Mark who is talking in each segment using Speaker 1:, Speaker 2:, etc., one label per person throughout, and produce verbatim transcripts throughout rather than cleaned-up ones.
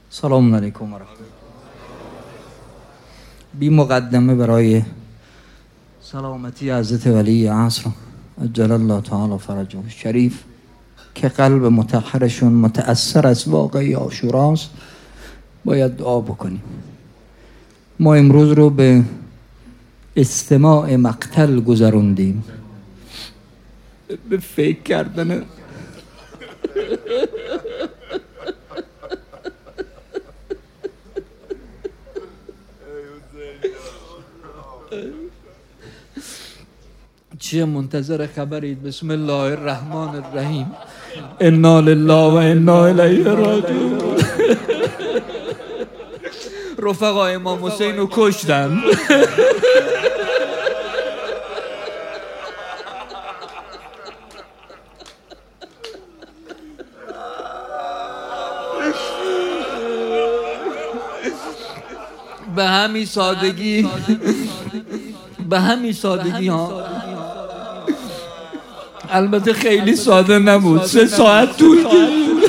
Speaker 1: سلام علیکم و رحمت الله. بی مقدمه برای سلامتی حضرت ولی عصر عجل الله تعالی فرجه شریف که قلب مطهرشون متأثر از واقعی عاشوراست باید دعا بکنیم. ما امروز رو به استماع مقتل گذروندیم، به فکر کردن چیه منتظر خبرید؟ بسم الله الرحمن الرحیم. انا لله و انا الیه راجعون. رفقا امام حسین رو کشتن. به همین سادگی به همین سادگی ها. البته خیلی ساده نبود، سه ساعت طول کشید.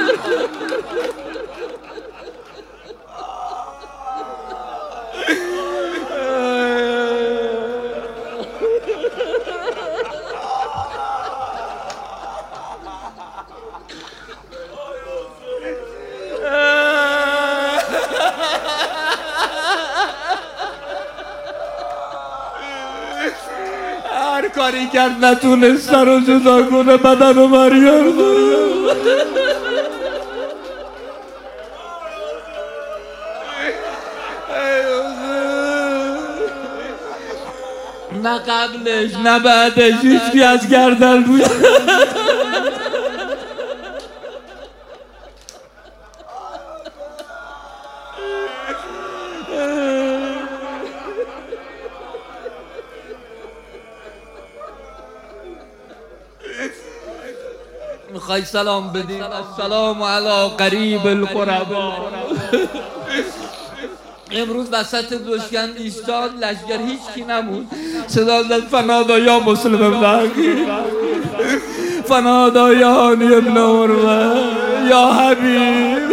Speaker 1: هر کاری کرد نتونست سر رو جدا کنه، بدن رو برگرد. نه قبلش نه بعدش هیچکی از گردن روی میخوای سلام بدیم؟ السلام علی قریب القربا. امروز وسط دوشکند ایستاد، لشگر هیچ کی نمود، صدا زد فنادا یا مسلم ابن عقیل، فنادا یا هانی ابن عروه، یا حبیب.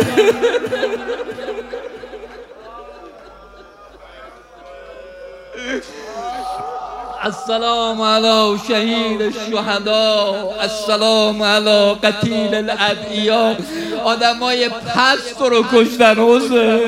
Speaker 1: السلام علی شهید الشهدا، السلام علی قتیل الادعیا. آدمای پست رو کشتن حسین.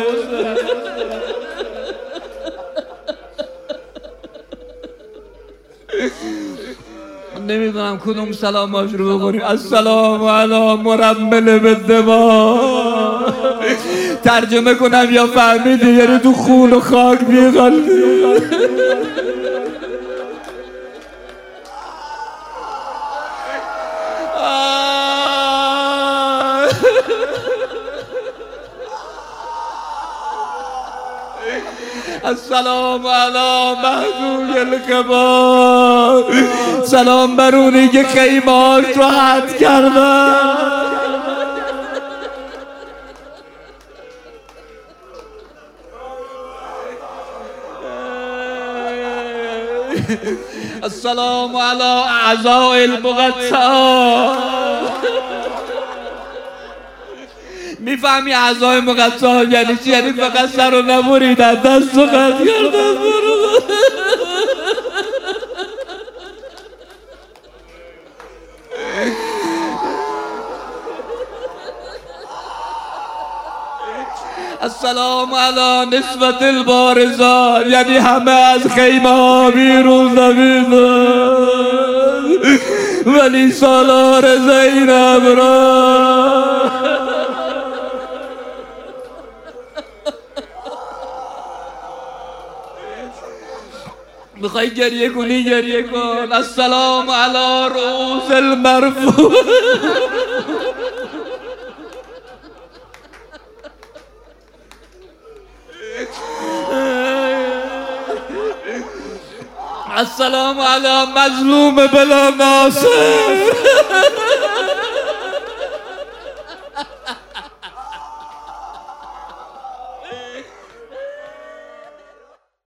Speaker 1: نمیدونم کدوم سلاماش رو بکنیم. السلام علی مرمل بالدماء. ترجمه کنم یا فهمیدی؟ یعنی تو خون و خاک بیغلطی. السلام علی محدود القبا. سلام بر اونی که خیمه‌هاش رو حد کردن. السلام علی اعضاء المقطعة. میفهمی اعضای مقطعه یعنی چی؟ یعنی فقط سر رو نبریدن، دست رو قطع کردن. السلام علی نسبت البارزات، یعنی همه از خیمه ها بیرون دویدن ولی سالار زینب را. میخوای گریه کنی گریه کن. السلام علی رؤوس المرفوع. السلام علی مظلوم بلا ناصر.